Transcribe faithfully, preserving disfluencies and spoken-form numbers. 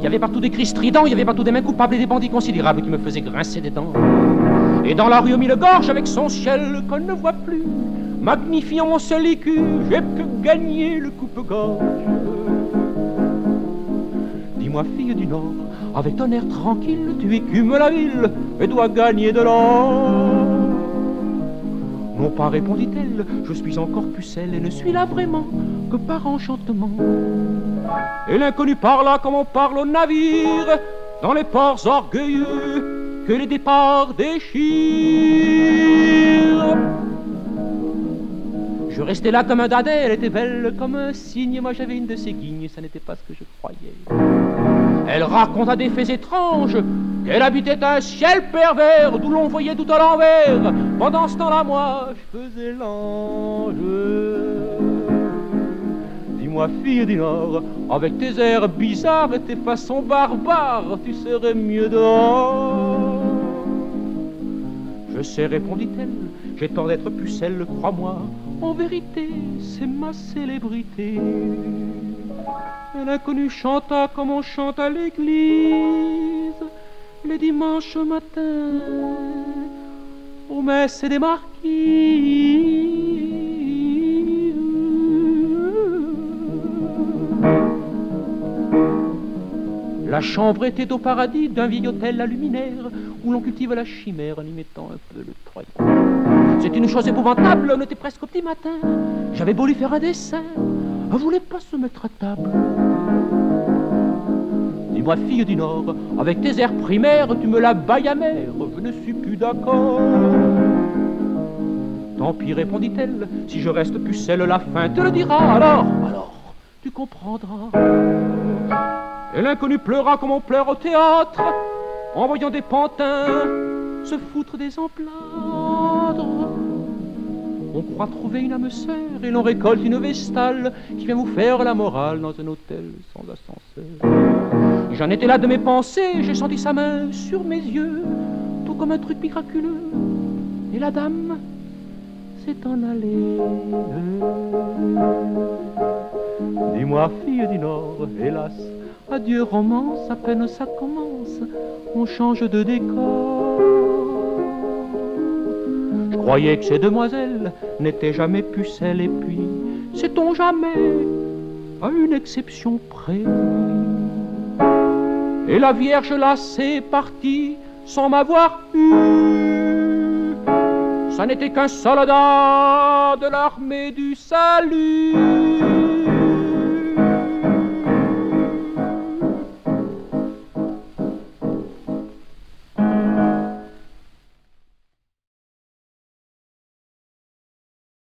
Il y avait partout des cris stridents, il y avait partout des mains coupables et des bandits considérables qui me faisaient grincer des dents. Et dans la rue au mille-gorge, avec son ciel qu'on ne voit plus, magnifiant mon seul écu, j'ai pu gagner le coupe-gorge. Dis-moi, fille du Nord, avec ton air tranquille, tu écumes la ville et dois gagner de l'or. Non pas, répondit-elle, je suis encore pucelle et ne suis là vraiment que par enchantement. Et l'inconnu parla comme on parle au navire, dans les ports orgueilleux que les départs déchirent. Je restais là comme un dadais, elle était belle comme un cygne, moi j'avais une de ses guignes, ça n'était pas ce que je croyais. Elle raconta des faits étranges, qu'elle habitait un ciel pervers, d'où l'on voyait tout à l'envers. Pendant ce temps-là, moi, je faisais l'ange. Dis-moi, fille du Nord, avec tes airs bizarres et tes façons barbares, tu serais mieux dehors. Je sais, répondit-elle, j'ai tort d'être pucelle, crois-moi, en vérité, c'est ma célébrité. L'inconnu chanta comme on chante à l'église les dimanches matins aux messes des marquises. La chambre était au paradis d'un vieil hôtel à luminaire où l'on cultive la chimère en y mettant un peu le troyen. C'est une chose épouvantable, on était presque au petit matin. J'avais beau lui faire un dessin, elle voulait pas se mettre à table. Dis-moi, fille du Nord, avec tes airs primaires, tu me la bailles amère, je ne suis plus d'accord. Tant pis, répondit-elle, si je reste pucelle, la fin te le dira. Alors, alors, tu comprendras. Et l'inconnu pleura comme on pleure au théâtre, en voyant des pantins se foutre des emplâtres. On croit trouver une âme sœur et l'on récolte une vestale qui vient vous faire la morale dans un hôtel sans ascenseur. J'en étais là de mes pensées, j'ai senti sa main sur mes yeux, tout comme un truc miraculeux. Et la dame s'est en allée. Dis-moi, fille du Nord, hélas, adieu romance, à peine ça commence, on change de décor. Je croyais que ces demoiselles n'étaient jamais pucelles, et puis, sait-on jamais, à une exception près. Et la Vierge là, c'est parti sans m'avoir eu. Ça n'était qu'un soldat de l'armée du salut.